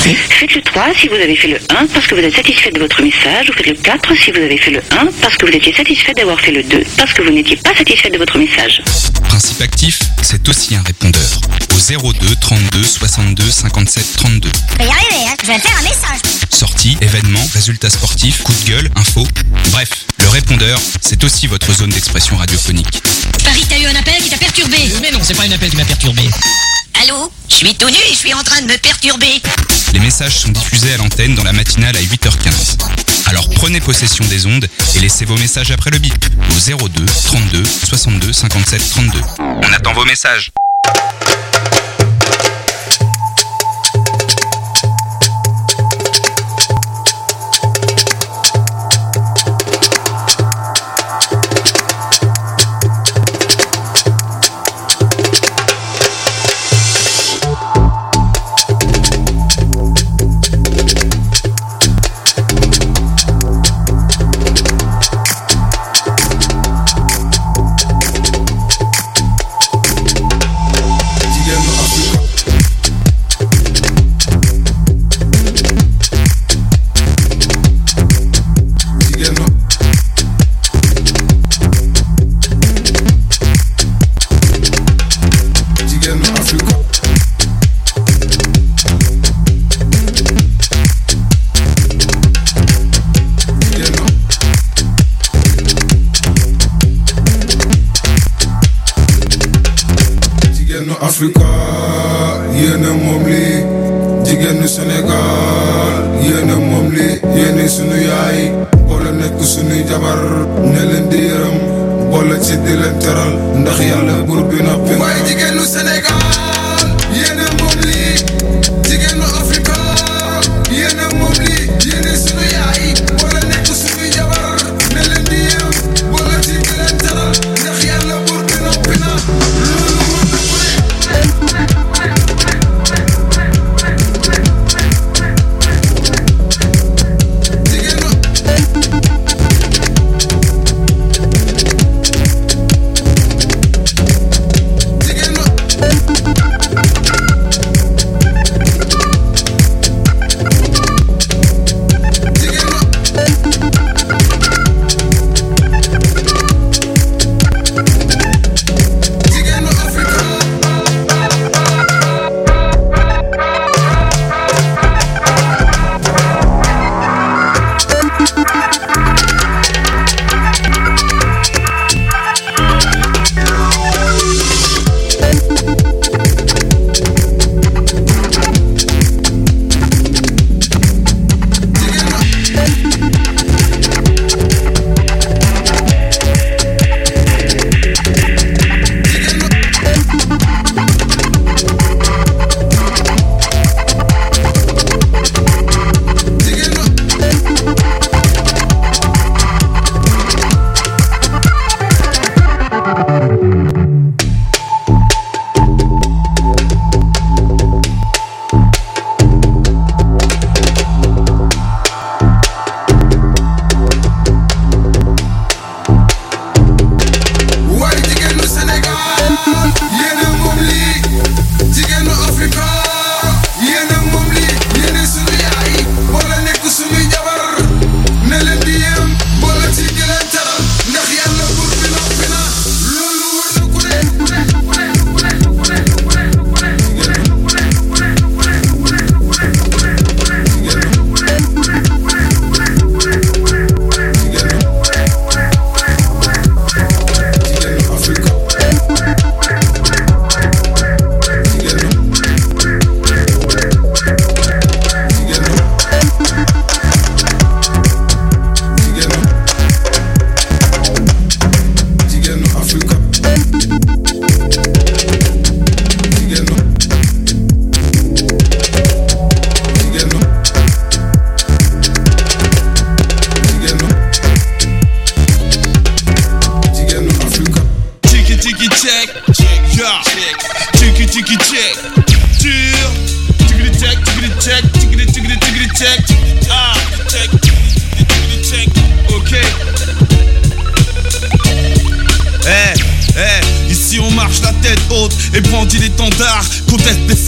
Faites le 3 si vous avez fait le 1 parce que vous êtes satisfait de votre message, ou faites le 4 si vous avez fait le 1 parce que vous étiez satisfait d'avoir fait le 2 parce que vous n'étiez pas satisfait de votre message. Principe actif, c'est aussi un répondeur. Au 02 32 62 57 32. Je vais y arriver, hein. Je vais faire un message. Sorties, événements, résultats sportifs, coups de gueule, infos. Bref, le répondeur, c'est aussi votre zone d'expression radiophonique. Paris, t'as eu un appel qui t'a perturbé. Mais non, c'est pas un appel qui m'a perturbé. Allô? Je suis tout nu et je suis en train de me perturber. Les messages sont diffusés à l'antenne dans la matinale à 8h15. Alors prenez possession des ondes et laissez vos messages après le bip au 02 32 62 57 32. On attend vos messages. Africa, yéena moom li jigéenu Sénégal, yéena moom li yéena sunu yaay, boole nekk sunu jabar, ne leen di yërëm, boole ci di leen teral, ndax yàlla buur bi noppi. Waaye jigéenu Sénégal, yéena moom li jigéenu Africa, yéena moom li yéena sunu yaay, boole nekk sunu jabar, ne leen di yërëm, boole ci di leen teral, ndax yàlla buur bi noppi na.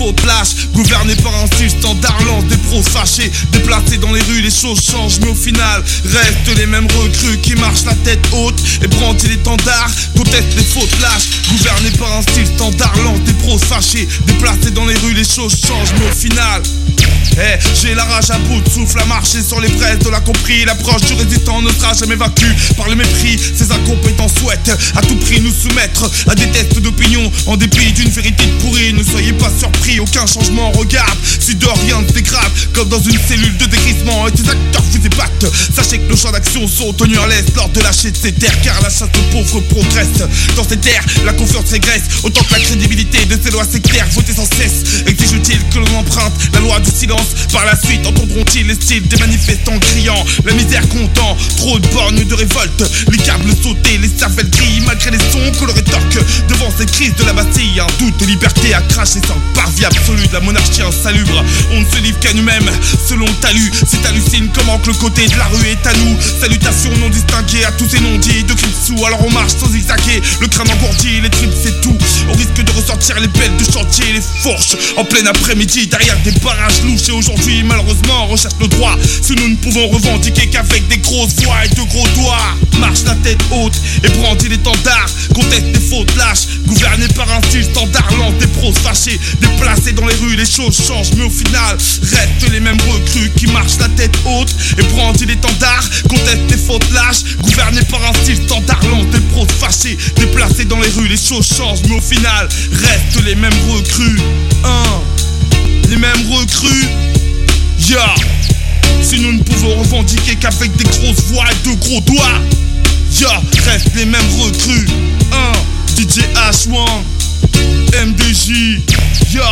fautes lâches. Gouverné par un style standard, lance des pros fâchés. Déplacés dans les rues, les choses changent, mais au final restent les mêmes recrues qui marchent la tête haute et brandissent l'étendard, contestent les fautes lâches. Gouverné par un style standard, lance des pros fâchés. Déplacés dans les rues, les choses changent, mais au final j'ai la rage à bout de souffle à marcher sur les braises de la compris. L'approche du résistant ne sera jamais vaincue par le mépris. Ces incompétents souhaitent à tout prix nous soumettre à des tests d'opinion en dépit d'une vérité pourrie. Ne soyez pas surpris, aucun changement regarde. Si de rien ne dégrade, comme dans une cellule de décrissement, et tes acteurs vous ébattent. Sachez que nos champs d'action sont tenus en laisse lors de lâcher de ces terres, car la chasse aux pauvres progresse. Dans ces terres, la confiance régresse autant que la crédibilité de ces lois sectaires votées sans cesse. Exige-t-il que l'on emprunte la loi du silence? Par la suite entendront-ils les styles des manifestants criant la misère comptant, trop de bornes de révolte, les câbles sautés, les cervelles grillent malgré les sons que l'on rétorque devant ces crises de la Bastille. Un doute de liberté à cracher sans parvis absolu de la monarchie insalubre. On ne se livre qu'à nous-mêmes selon le talus. Si t'hallucines comment que le côté de la rue est à nous. Salutations non distinguées à tous ces non-dits de Kripsou. Alors on marche sans zigzaguer, le crâne engourdi, les tripes c'est tout. Au risque de ressortir les belles de chantier, les fourches en plein après-midi derrière des barrages louches. Et aujourd'hui malheureusement on recherche le droit. Si nous ne pouvons revendiquer qu'avec des grosses voix et de gros doigts. Marche la tête haute et brandit l'étendard, conteste des fautes lâches. Gouverné par un style standard, lance des pros fâchés. Déplacés dans les rues, les choses changent, mais au final restent les mêmes recrues qui marchent la tête haute et brandit l'étendard, conteste des fautes lâches. Gouverné par un style standard, lance des pros fâchés. Déplacés dans les rues, les choses changent, mais au final restent les mêmes recrues. Les mêmes recrues. Yeah. Si nous ne pouvons revendiquer qu'avec des grosses voix et de gros doigts, yeah, restent les mêmes recrues. DJ H1, MDJ, yeah.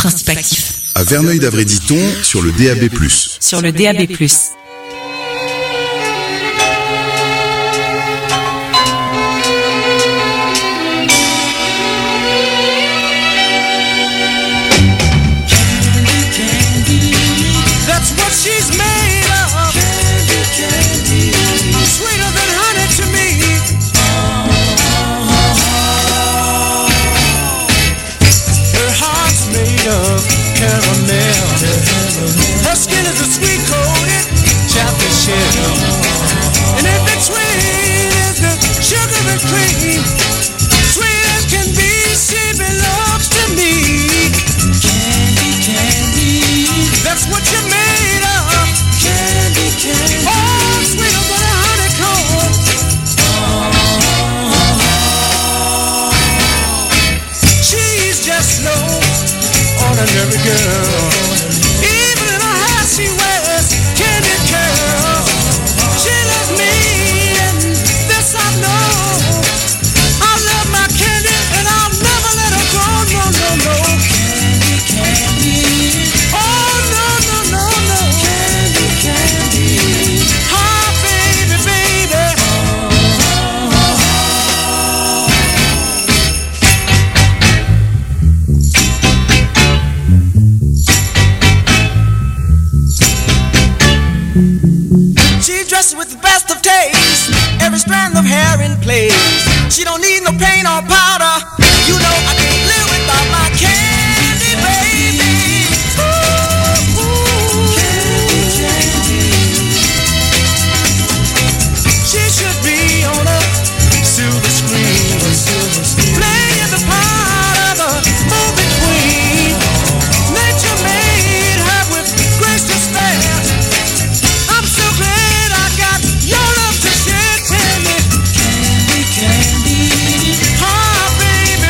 principe actif. À Verneuil-d'Avray-Ditton, sur le DAB+. Sur le DAB+. Her skin is a sweet coated chocolate shell, and in between is the sugar and cream. Sweet as can be, she belongs to me. Candy, candy, that's what you're made of. Candy, candy, oh, sweeter than a honeycomb. She's just no ordinary girl. Even in her hair she wears candy curls. She loves me, and this I know. I love my candy, and I'll never let her go. No, no, no. Candy, candy. Oh, no, no, no, no. Candy, candy. Oh, baby, baby. She's dressed with the best of taste, every strand of hair in place. She don't need no paint or powder. You know I can't live without my candy, baby. Ooh, ooh. Candy, candy. She should be on a silver screen, playing the part of a movie queen. Nature made her with grace to spare. I'm so glad I got your love to share. Tell me, candy, candy, oh baby.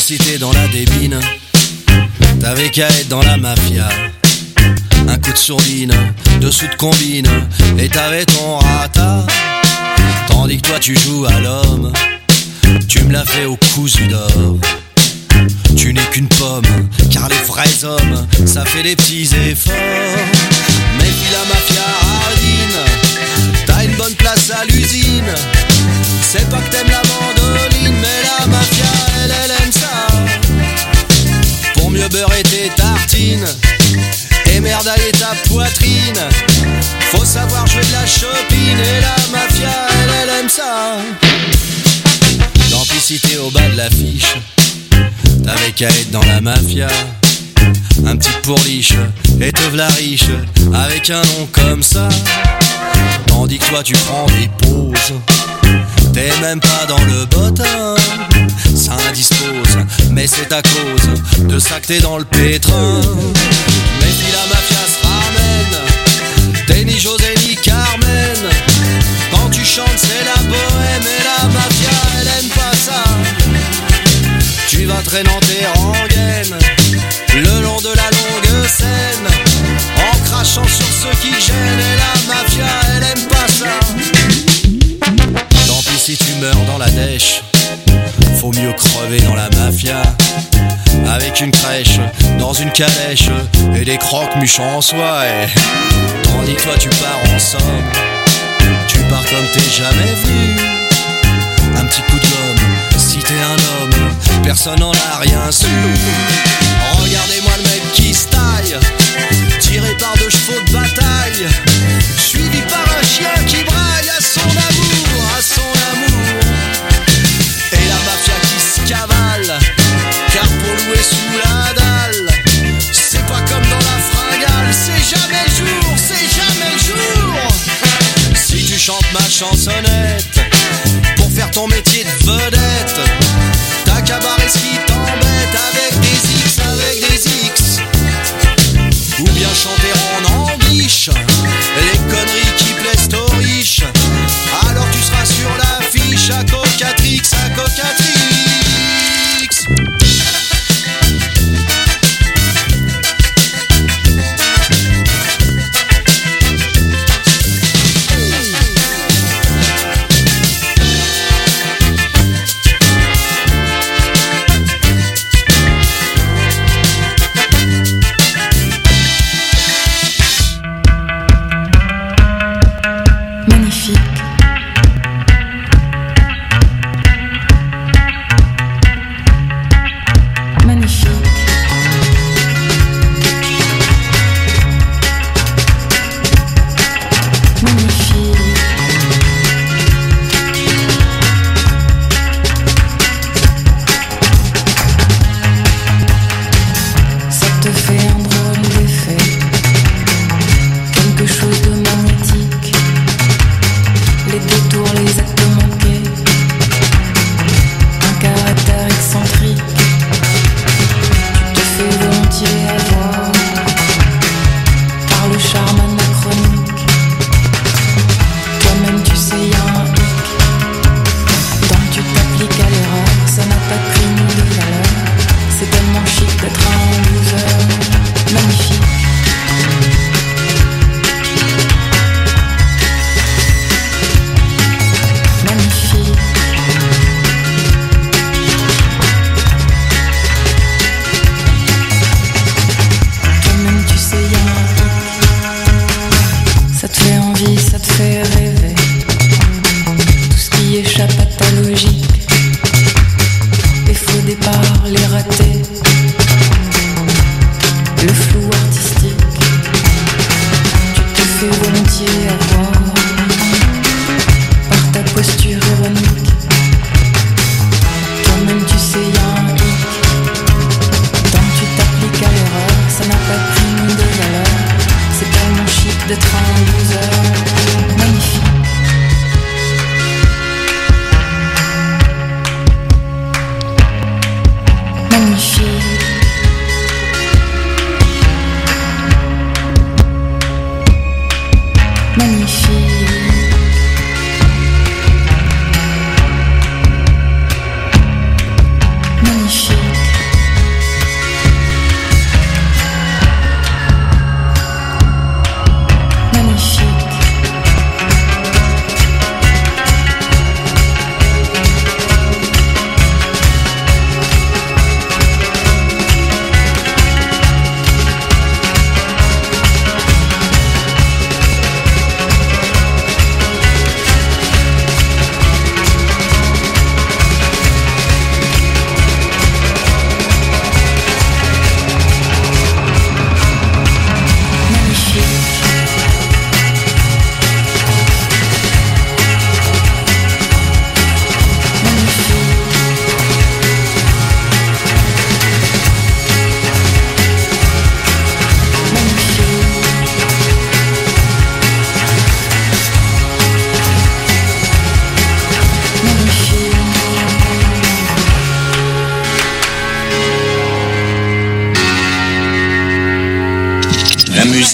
si t'es dans la débine, t'avais qu'à être dans la mafia. Un coup de sourdine, dessous de combine, et t'avais ton rata. Tandis que toi tu joues à l'homme, tu me l'as fait au cousu d'or. Tu n'es qu'une pomme, car les vrais hommes, ça fait des petits efforts. Méfie la mafia hardine, t'as une bonne place à l'usine. C'est pas que t'aimes la mandoline, mais la mafia, elle aime ça. Pour mieux beurrer tes tartines et merdailler ta poitrine, faut savoir jouer de la chopine. Et la mafia, elle aime ça. Tant pis si t'es au bas de l'affiche, t'avais qu'à être dans la mafia. Un petit pourliche et te v'la riche, avec un nom comme ça. Tandis que toi tu prends des pauses, t'es même pas dans le bottin. Ça indispose, mais c'est à cause de ça que t'es dans le pétrin. Mais si la mafia se ramène, t'es ni José ni Carmen. Quand tu chantes c'est la bohème, et la mafia elle aime pas ça. Tu vas traîner tes rengaines le long de la longue scène, en crachant sur ceux qui gênent. Et la mafia elle aime pas ça. Tant pis si tu meurs dans la dèche, faut mieux crever dans la mafia. Avec une crèche, dans une calèche, et des croque-muches en soie. Et tandis que toi tu pars en somme, tu pars comme t'es jamais venu. Un petit coup de gomme, si t'es un homme, personne n'en a rien su. Regardez-moi le mec qui se taille, tiré par deux chevaux de bataille, suivi par un chien qui braille à son amour, à son amour. Et la mafia qui se cavale, car pour louer sous la dalle, c'est pas comme dans la fringale. C'est jamais le jour, c'est jamais le jour. Si tu chantes ma chansonnette pour faire ton métier de vedette, t'as qu'à barrer ce qui t'embête avec des X, avec des X. Ou bien chanter en anglish les conneries qui plaisent aux riches. Alors tu seras sur l'affiche à Cocatrix, à Cocatrix.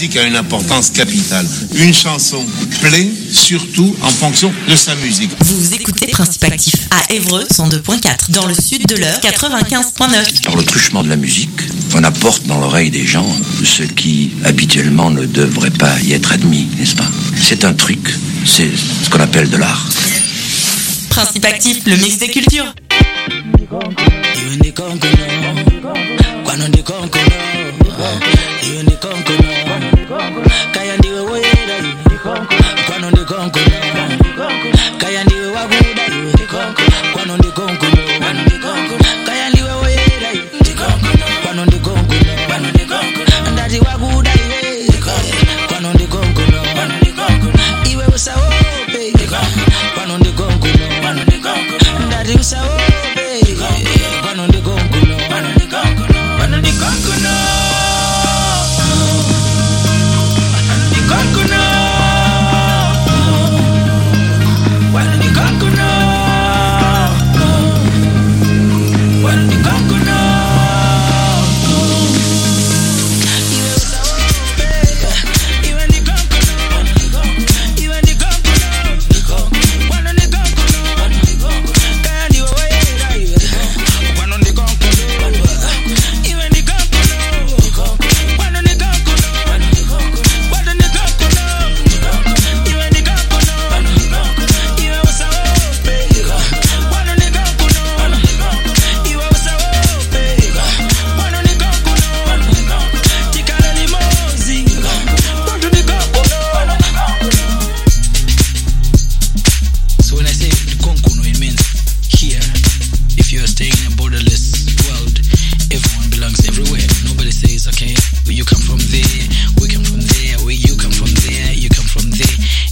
musique a une importance capitale. Une chanson plaît surtout en fonction de sa musique. Vous écoutez Principe Actif à Évreux 102.4, dans le sud de l'heure 95.9. Par le truchement de la musique, on apporte dans l'oreille des gens ce qui habituellement ne devrait pas y être admis, n'est-ce pas? C'est un truc, c'est ce qu'on appelle de l'art. Principe Actif, le mix des cultures.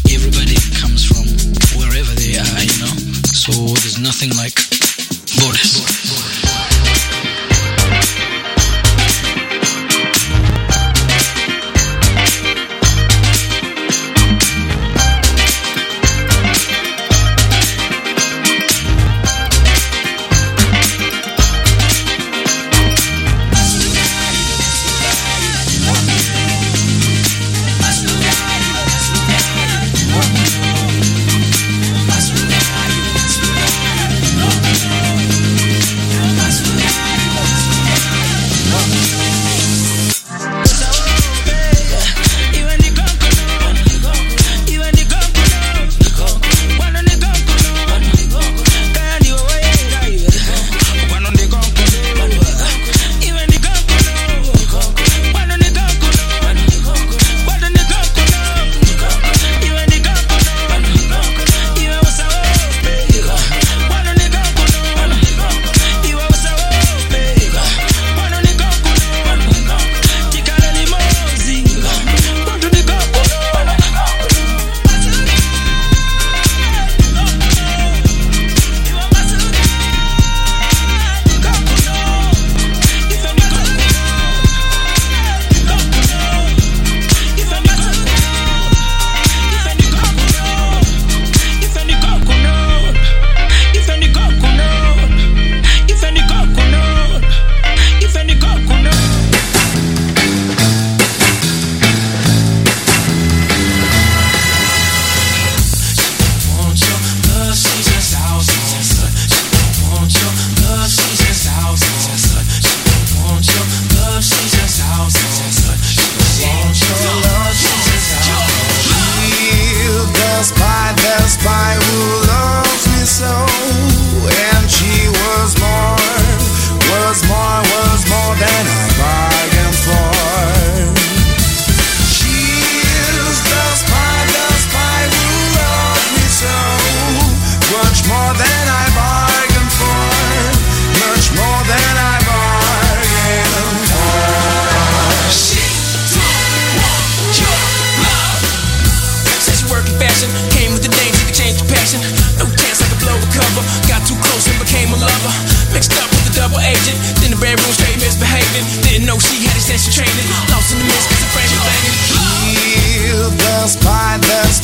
Nothing like borders.